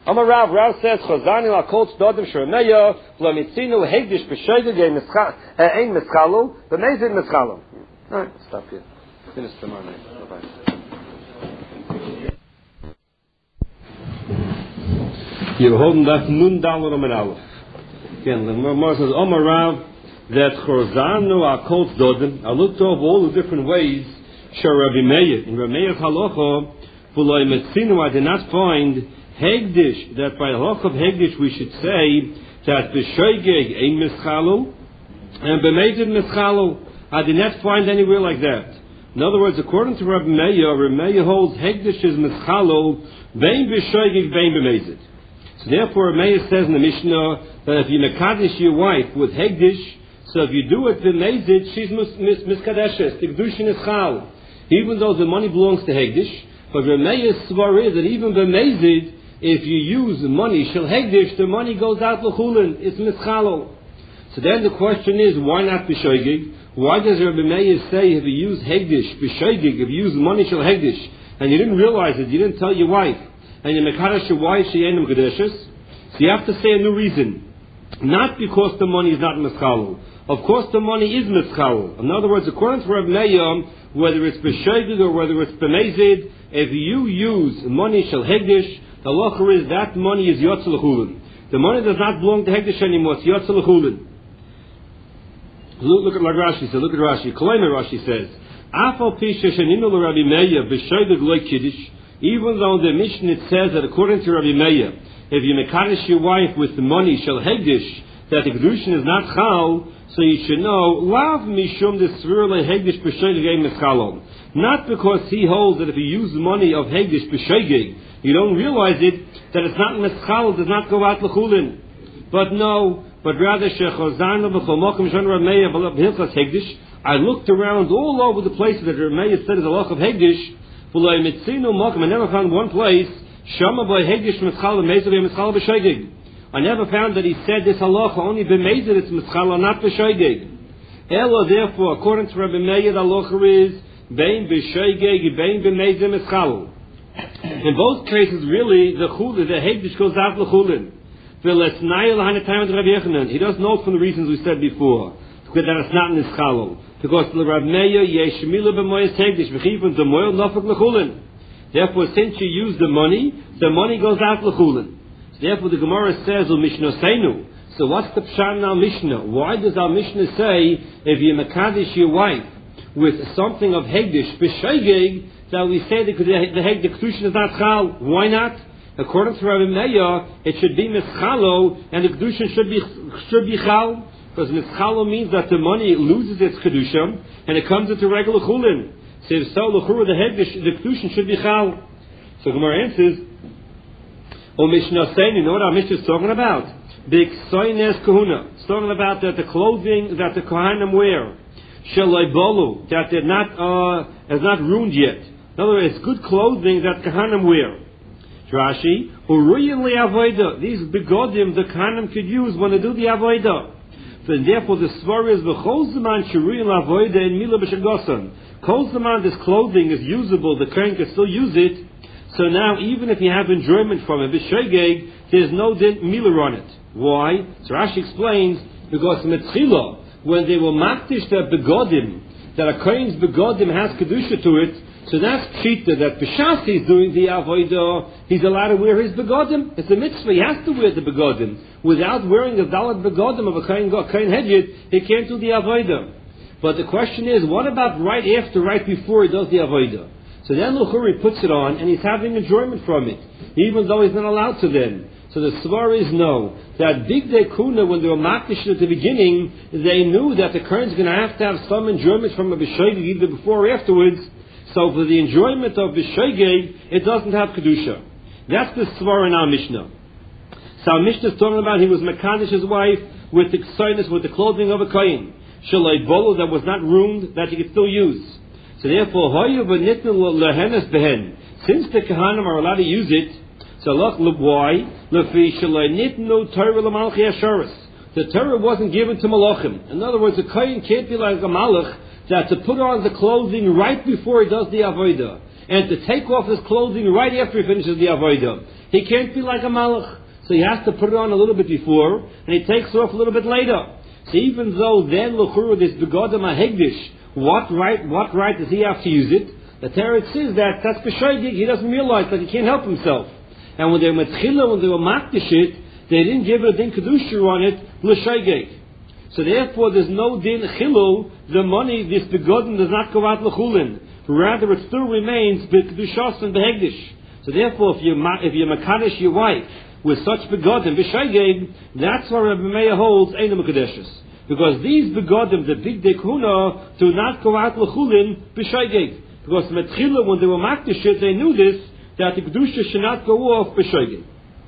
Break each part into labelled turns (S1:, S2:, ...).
S1: Amar Rav. Rav says, Chazani lakol tzdodim shremeya lamitzinu hegdish b'shoigeg ein mischalu b'mezid mischalu. All right, stop here. Finish tomorrow night. Bye-bye. You're holding that nun dollar on an aleph. Again, the Gemara says, Amar Rav, that Chazanu lakol tzdodim. I looked over all the different ways. Sharabi Meir in Rameya's halacha, v'lo mitzinu. I did not find Hegdish, that by halach of Hegdish we should say that b'shoigeg ein mischalu and b'meizid mischalu. I did not find anywhere like that. In other words, according to Rabbi Meir holds Hegdish is mischalu bein b'shoigeg bein b'meizid. So therefore, Rabbi Meir says in the Mishnah that if you mekadesh your wife with Hegdish, so if you do it b'meizid, she's miskadeshes. The kedushin is chal, even though the money belongs to Hegdish. But Rabbi Meir's svar is that even b'meizid, if you use the money shel hegdish, the money goes out l'chulin. It's mischalo. So then the question is, why not b'shoigig? Why does Rabbi Meir say if you use hegdish b'shoigig, if you use money shel hegdish, and you didn't realize it, you didn't tell your wife, and you mekadesh your wife she ain't kedushes? So you have to say a new reason, not because the money is not mischalo. Of course, the money is mischalo. In other words, according to Rabbi Meir, whether it's b'shoigig or whether it's b'mezid, if you use money shel hegdish, the halacha is that money is yotze l'chulin. The money does not belong to Hegdish anymore. It's yotze l'chulin. Look at like Rashi says. Look at Rashi. Kolaimer Rashi says, Afal pisha sheninu l'Rabbi Meir b'shoigeg loy kiddush. Even though the Mishnah it says that according to Rabbi Meir, if you mekadesh your wife with the money shel Hegdish, that the kedushin is not chal, so you should know lav mishum desvir le Hegdish b'shoigeg ein mischalom. Not because he holds that if you use the money of Hegdish b'shoigeg, you don't realize it, that it's not mischal, does not go out l'chulin. But no, but rather shechozanu b'chol mokum shon Rabbi Meir b'hilchas Hegdish. I looked around all over the places that Rabbi Meir said is a halach of Hegdish. V'lo mitzinu mokum. I never found one place shama by Hegdish mischal b'mezid mischal b'shoigeg. I never found that he said this halacha only b'mezid it's mischal and not b'shoigeg. Ela, therefore, according to Rabbi Meir, the halacha is bein b'shoigeg bein b'mezid mischal. In both cases, really, the Hegdish goes out l'chulin. He doesn't know it from the reasons we said before. Because that it's not in his chalol. Because the Rav Meir yeshmila b'moyes Hegdish v'chivon d'moyel nafak l'chulin. Therefore, since you use the money goes out l'chulin. So therefore, the Gemara says u'mishnoseinu. So what's the pshat in our Mishnah? Why does our Mishnah say if you mekadesh your wife with something of Hegdish b'shoigeg, that we say the kedushin is not chal? Why not? According to Rabbi Meir, it should be mischalo, and the kedushin should be chal, because mischalo means that the money loses its kedusha and it comes into regular chulin. So if so, the kedushin should be chal. So Gemara answers, "O Mishnah saying, you know what our Mishnah is talking about? The ksoines kahuna. It's talking about that the clothing that the kohanim wear, shaloi bolu, that they're not has not ruined yet. In other words, it's good clothing that Kahanim wear. Rashi, Uruyin li avoida. These begodim the Kahanim could use when they do the avoida. So therefore, the svar is v'chol zaman sheruyin avoida in mila b'shagosan. Kol zaman, this clothing is usable. The Kohen can still use it. So now, even if you have enjoyment from it, b'shegeg, there's no mila on it. Why? So Rashi explains because metzchila, when they were makdish that begodim, that a Kohen's begodim has kedusha to it. So that's cheetah that b'shas he's doing the avodah, he's allowed to wear his begodim. It's a mitzvah, he has to wear the begodim. Without wearing the dalat begodim of a kohen hedjid, he can't do the avodah. But the question is, what about right before he does the avodah? So then Luchuri puts it on, and he's having enjoyment from it, even though he's not allowed to then. So the svar is no. That big day kuna, when they were makdish at the beginning, they knew that the kohen's going to have some enjoyment from a b'shogeg either before or afterwards. So for the enjoyment of b'shogeg, it doesn't have kedusha. That's the svar in our Mishnah. So our Mishnah is talking about he was mekadesh his wife with the ksaynis, with the clothing of a kohen, shaloi bolo, that was not ruined, that he could still use. So therefore, hoyu v'nitnu lehenes behen. Since the Kohanim are allowed to use it, so look why? Lefi shaloi nitnu Torah l'malchi asharis. The Torah wasn't given to malachim. In other words, the kohen can't be like a malach that to put on the clothing right before he does the avodah, and to take off his clothing right after he finishes the avodah. he can't be like a malach. So he has to put it on a little bit before, and he takes off a little bit later. So even though then l'chura this begodim ha'hegdish, what right does he have to use it? The Torah says that's b'shoigig. He doesn't realize that he can't help himself. And when they were metchila, when they were makdish it, they didn't give it a din kedusha on it l'shoigig. So therefore, there's no din chilul. The money, this begodim, does not go out l'chulin. Rather, it still remains b'kedushas and b'hegdish. So therefore, if you're makadosh your wife with such begodim b'shoigig, that's why Rabbi Meir holds ein mekadeshes. Because these begodim, the big dekuna, do not go out l'chulin b'shoigig. Because metchila, when they were makdish it, they knew this, that the kedusha should not go off b'shoigig.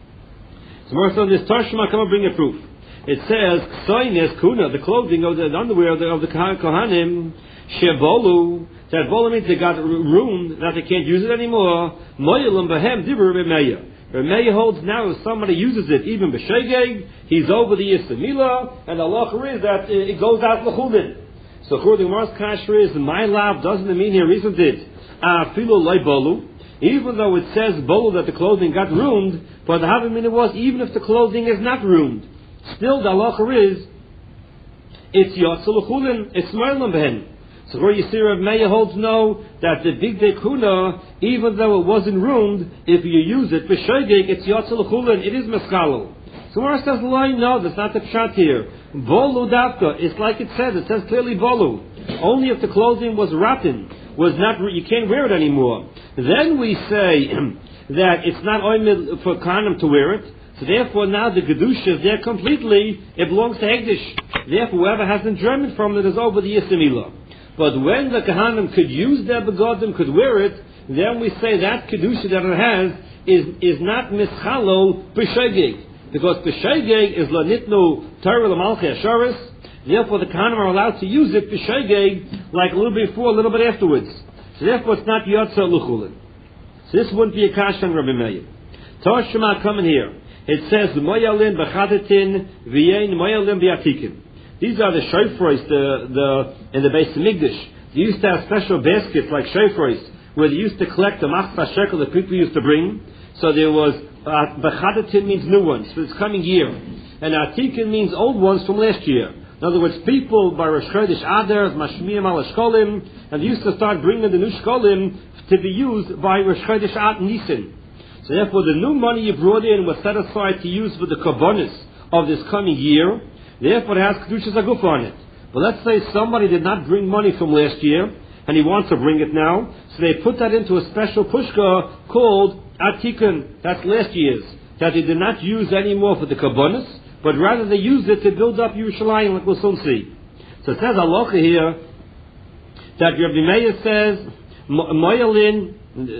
S1: So more so on this Tashma, come and bring a proof. It says, Ksoines kuna, the clothing of the underwear of the Kohanim, Shebolu, that bolu means they got ruined, that they can't use it anymore. Moyelim behem dibur Remeya. Remeya holds now if somebody uses it, even b'shegeg, he's over the Yistamila, and the halacha is that it goes out l'chulin. So according to Mars Kasher is, my love doesn't mean here, isn't it? Afilu loy bolu. Even though it says bolu that the clothing got ruined, but the having it was even if the clothing is not ruined. Still, the halacha is, it's yotzul l'chulin, it's moyelim behen. So where you see Rav Meir holds no, that the big dekuna, even though it wasn't ruined, if you use it, b'shoigig, it's yotzul l'chulin, it is meskalo. So where it says loy, no, that's not the pshat here. Bolu davka, it's like it says clearly bolu. Only if the clothing was rotten, was not, you can't wear it anymore. Then we say that it's not oimid for Kohanim to wear it. So therefore now the Kedusha is there completely, it belongs to Hegdish. Therefore whoever has enjoyment from it is over the Yisamilah. But when the Kohanim could use their begodim, could wear it, then we say that Kedusha that it has is not mischalo b'shegeg. Because b'shegeg is lanitnu Torah l'malchei asharis. Therefore the Kohanim are allowed to use it b'shegeg like a little bit before, a little bit afterwards. So therefore it's not yotza l'chulin. So this wouldn't be a kash on Rabbi Meir. Torah Shema coming here. It says moyalin b'chadatin v'yein moyalin b'yatikin. These are the shofros, in the Beis Hamikdash. They used to have special baskets like shofros, where they used to collect the machzah shekel that people used to bring. So there was b'chadatin means new ones for this coming year, and atikin means old ones from last year. In other words, people by Rosh Chodesh Adar, mashmiyim al shkolim, and they used to start bringing the new shkolim to be used by Rosh Chodesh Ad Nisan. So therefore, the new money you brought in was set aside to use for the korbanos of this coming year. Therefore, it has kedushas aguf on it. But let's say somebody did not bring money from last year, and he wants to bring it now. So they put that into a special pushka called atikun. That's last year's, that they did not use anymore for the korbanos, but rather they used it to build up Yerushalayim, like we'll soon see. So it says halacha here that Rabbi Meir says moyalin.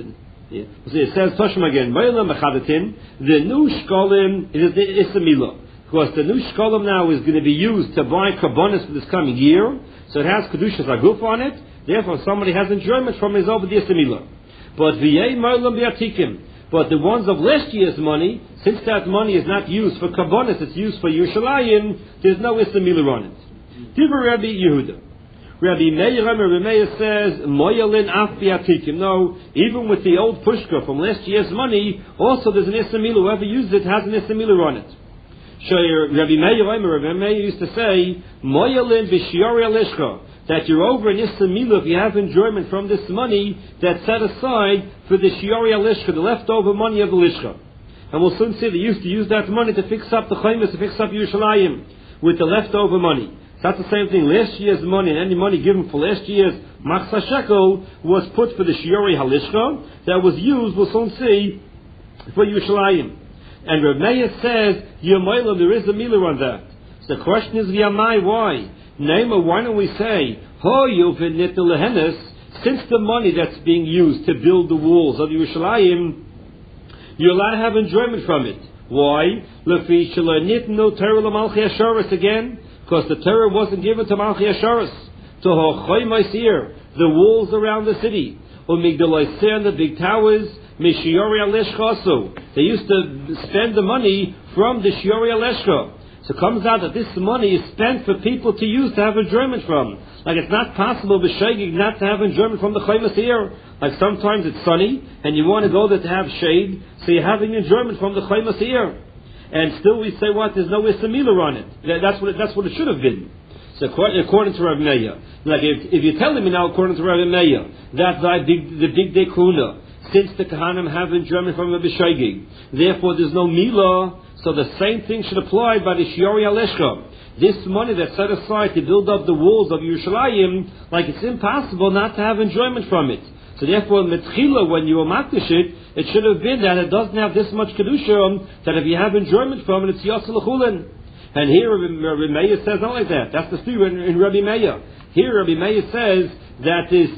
S1: It says Toshim again. Moyalin b'chadatin. The new shkolim is the Isamila. Because the new shkolim now is going to be used to buy korbanos for this coming year, so it has kedushas aguf on it. Therefore, somebody has enjoyment from his over the Isamila. But v'yei moyalin b'yatikim. But the ones of last year's money, since that money is not used for korbanos, it's used for Yerushalayim, there's no Isamila on it. Divrei Rabbi Yehuda. Rabbi Meir says, moyalin af b'yatikim. No, even with the old pushka from last year's money, also there's an Isamila. Whoever uses it has an Isamila on it. Rabbi Meir used to say, moyalin b'shiori alishcha, that you're over an Isamila if you have enjoyment from this money that's set aside for the shiori alishcha, the leftover money of the lishcha. And we'll soon see they used to use that money to fix up the chaymas, to fix up Yerushalayim with the leftover money. So that's the same thing. Last year's money and any money given for last year's machzah shekel was put for the shiori halishcha that was used, we'll soon see, for Yerushalayim. And Rav Meir says, Yomayla, there is a mila on that. So the question is, Yamai, why? Naima, why don't we say, since the money that's being used to build the walls of Yerushalayim, you're allowed to have enjoyment from it. Why? Again, because the Torah wasn't given to Malchi Asharis, to Hochoy Maisir, the walls around the city, and the big towers. They used to spend the money from the Shiori Aleshka. So So it comes out that this money is spent for people to use to have enjoyment from. Like it's not possible b'shegig not to have enjoyment from the chaymas here. Like sometimes it's sunny and you want to go there to have shade, so you're having enjoyment from the chaymas here. And still we say what? There's no isamilah on it. That's what it should have been. So according to Rav Meir, like if you're telling me now according to Rav Meir that the big day kuna, since the Kahanim have enjoyment from a b'shegig, therefore there's no milah. So the same thing should apply by the Shiori Aleshcha. This money that's set aside to build up the walls of Yerushalayim, like it's impossible not to have enjoyment from it. So therefore, Metchila, when you makdish it, it should have been that it doesn't have this much kedusha, that if you have enjoyment from it, it's Yosel Chulin. And here Rabbi Meir says not like that. That's the theory in Rabbi Meir. Here Rabbi Meir says that this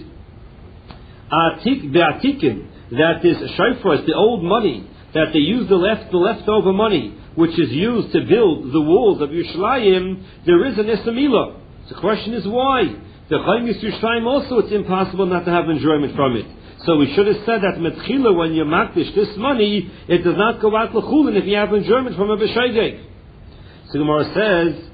S1: the atikin, that this shofar, the old money, that they use the leftover money, which is used to build the walls of Yerushalayim, there is an Isamilah. So the question is why? The Chaymis Yerushalayim also, it's impossible not to have enjoyment from it. So we should have said that Metchila, when you makdish this money, it does not go out l'chulin if you have enjoyment from a b'shegeg. So Gemara says,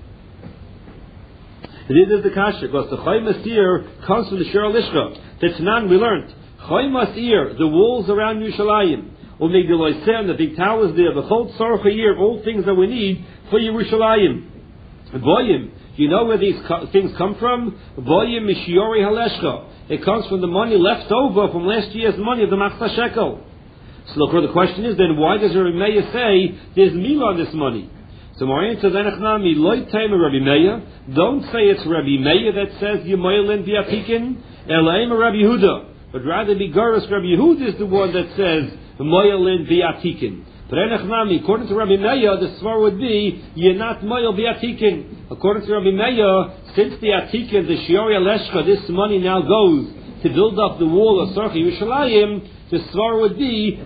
S1: this is the kasha, because the Chaymas here comes from the Shir Alishcha. The Tanan we learned, Chaymas here, the walls around Yerushalayim, the big towers there, the whole tzarech year, all things that we need for Yerushalayim. Boyim, you know where these things come from? Boyim mishiori haleshcha. It comes from the money left over from last year's money of the Machzah Shekel. So look, the question is then, why does Rabbi Meir say there's milah on this money? So Marian says, Rabbi Meir. Don't say it's Rabbi Meir that says Yemoylin bi'atikin, Elaim Rabbi Yehuda. But rather be Garas Rabbi Yehuda is the one that says Moyalin bi'atikin. But according to Rabbi Meir, the svar would be you're not moyal bi'atikin. According to Rabbi Meir, since the atikin, the shiori aleshcha, this money now goes to build up the wall of Sarchi Yerushalayim, the svar would be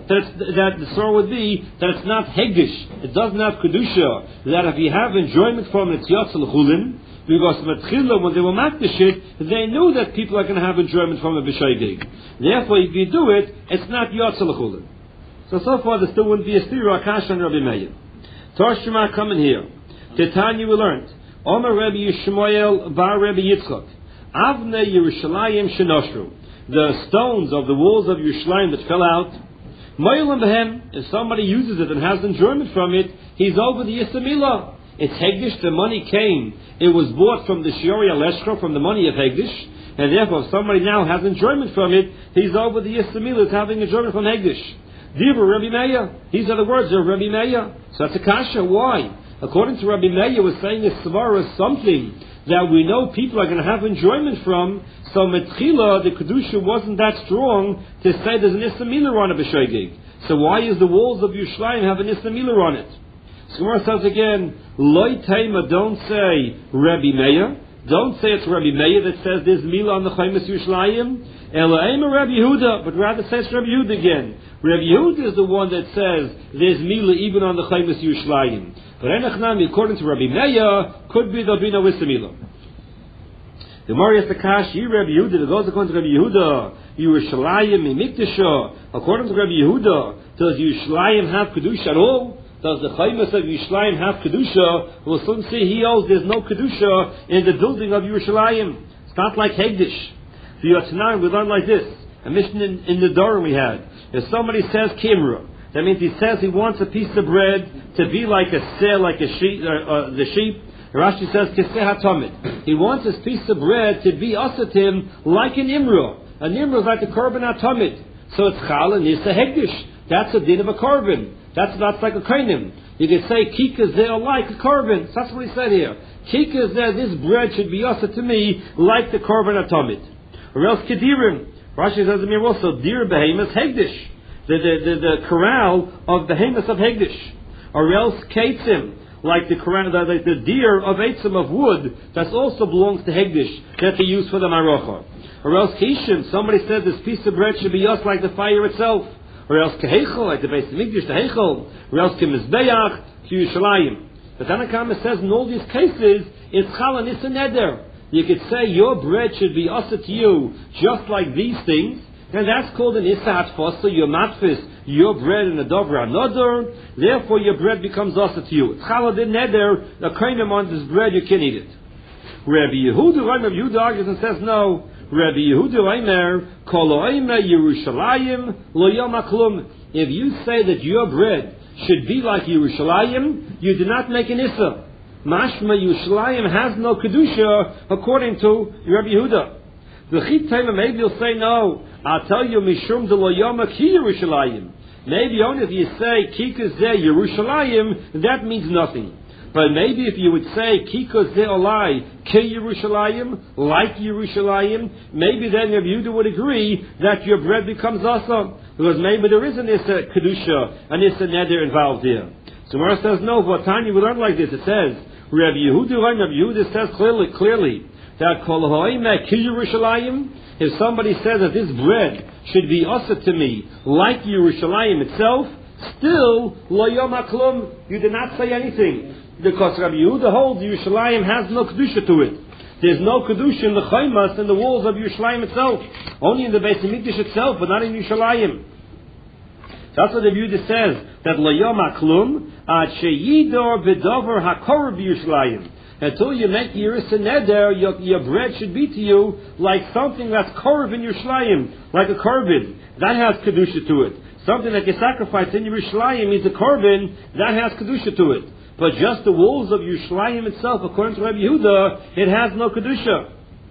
S1: that it's not hegdish. It doesn't have kedusha. That if you have enjoyment from it, it's yotzal chulin. Because Matchila, when they were makdish it, they knew that people are going to have enjoyment from a b'shegeg. Therefore, if you do it, it's not yotzal chulin. So far, there still wouldn't be a stira akash on Rabbi Meir. Torah Shema coming here. Titania we learned. Omer Rabbi Yishmael bar Rabbi Yitzchak. Avnei Yerushalayim shenoshru. The stones of the walls of Yerushalayim that fell out. Moyelim behem. If somebody uses it and has enjoyment from it, he's over the Yisamilah. It's Hegdish, the money came. It was bought from the Shiori Aleshcha, from the money of Hegdish. And therefore, if somebody now has enjoyment from it, he's over the Yisamilah, having enjoyment from Hegdish. Diva Rabbi Meir. These are the words of Rabbi Meir. So that's a kasha. Why? According to Rabbi Meir, was saying this svar is something that we know people are going to have enjoyment from. So Metchila, the kedusha wasn't that strong to say there's an Isamilah on a b'shegeg. So why is the walls of Yerushalayim have an Isamilah on it? So Gemara says again, Loi Taima, don't say Rabbi Meir. Don't say it's Rabbi Meir that says there's milah on the Chaymas Yerushalayim. Elaim Rabbi Yehuda, but rather says Rabbi Yehuda again. Rabbi Yehuda is the one that says there's milah even on the Chaymas Yerushalayim. But Enochnami, according to Rabbi Meir, could be there'll be no milah. The Marias Takash, Rabbi Yehuda, it goes according to Rabbi Yehuda, Yerushalayim Mikdasha. According to Rabbi Yehuda, does Yerushalayim have Kedusha at all? Does the Chaymas of Yerushalayim have Kedusha? We'll soon see he holds there's no Kedusha in the building of Yerushalayim. It's not like Hegdish. For Yotznan, we learn like this. A mission in the Dorim we had. If somebody says Kimra, that means he says he wants a piece of bread to be like a seh, like a sheep, the sheep. Rashi says Keseh HaTamid. He wants his piece of bread to be asatim like an Imra. An Imra is like a korban HaTamid. So it's Chal and it's a Hegdish. That's a din of a korban. That's not like a kainim. You can say kika zeh like a korban. That's what he said here. Kika zeh, this bread should be also to me like the korban atomid. Or else kedirim. Rashi says to me also dir behemoth hegdish. The corral of behemoth of hegdish. Or else keitzim, like the corral, like the deer of eitzim of wood. That also belongs to hegdish that they use for the marocha. Or else kishim. Somebody said this piece of bread should be just like the fire itself. Or else kehechel, like the base of Mikdash, the hechel, or else kemizbeach, to Yerushalayim. But Tanakama says in all these cases, it's chal and it's a neder. You could say your bread should be asa to you, just like these things, then that's called an Issa Hatfosa, your matfis, your bread and a Dovra Another, therefore your bread becomes also to you. It's Chalad in Neder, the Kainim on this bread, you can eat it. Rabbi Yehuda argues and says no. Rabbi Yehuda Omer, Kol Omer Yerushalayim Lo Yom HaKlum. If you say that your bread should be like Yerushalayim, you do not make an Issa. Mashma Yerushalayim has no Kedusha according to Rabbi Yehuda. The Chit Tema, maybe you'll say no. I'll tell you, Mishum de Lo Yom Ki Yerushalayim. Maybe only if you say Kika Zeh Yerushalayim, that means nothing. But maybe if you would say Kika Zeh Olai Ke Yerushalayim, like Yerushalayim, maybe then Rabbi Yehuda would agree that your bread becomes awesome. Because maybe there is an Issa Kedusha, an Issa Neder involved here. So Mara says no, but Tanya we learn like this. It says, Rabbi Yehuda says clearly that Kol Ha'imeh Ki Yerushalayim, if somebody says that this bread should be also to me like Yerushalayim itself, still Lo Yom HaKlum, you did not say anything. Because Rabbi Yehuda holds Yerushalayim has no Kedusha to it. There's no Kedusha in the Chaimas and the walls of Yerushalayim itself. Only in the Beis HaMikdash itself, but not in Yerushalayim. That's what the Yehuda says, that Lo Yom HaKlum, Ad Sheyidor B'Dover HaKorv Yerushalayim. Until you make Yerusha Neder, your bread should be to you like something that's Korv in Yerushalayim, like a Korban. That has Kedusha to it. Something that you sacrifice in Yerushalayim is a Korban, that has Kedusha to it. But just the walls of Yerushalayim itself, according to Rabbi Yehuda, it has no Kedusha.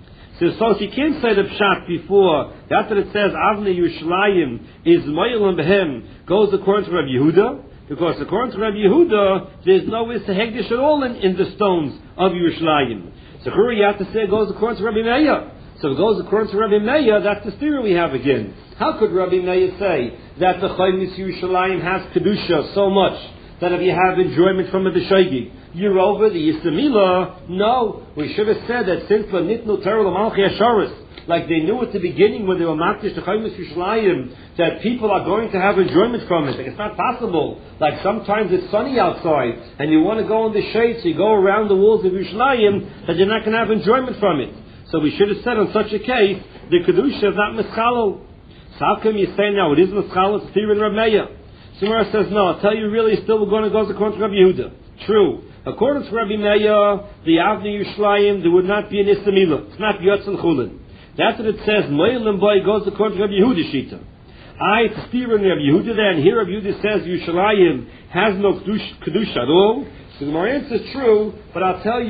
S1: So you can't say the Pshat before, after it says, Avnei Yerushalayim is Moyelim Behem, goes according to Rabbi Yehuda, because according to Rabbi Yehuda, there's no Issa Hegdish at all in the stones of Yerushalayim. So here you have to say it goes according to Rabbi Meir. So if it goes according to Rabbi Meir, that's the theory we have again. How could Rabbi Meir say that the Chaymis Yerushalayim has Kedusha so much that if you have enjoyment from the Shaygig, you're over the Yistamila? No, we should have said that since the Nitnu Terel Amalchi Asharis, like they knew at the beginning when they were Makdish to Chaymis Yerushalayim, that people are going to have enjoyment from it. Like it's not possible. Like sometimes it's sunny outside and you want to go in the shade, so you go around the walls of Yerushalayim, that you're not going to have enjoyment from it. So we should have said on such a case, the Kedusha is not Mischalo. So how come you say now it is Mischalo? It's Tir and Rabbi Meir. Sumar says no, I'll tell you really still we're going to go according to Rabbi Yehuda. True. According to Rabbi Meir, the Avnei Yerushalayim, there would not be an Istamila. It's not Yotz and Chulin. That's what it says. Moelim boy goes according to Rabbi Yehuda Shita. It's Tir and Rabbi Yehuda there, and here Rabbi Yehuda says Yerushalayim has no Kedusha at all. So the Gemara answers true, but I'll tell you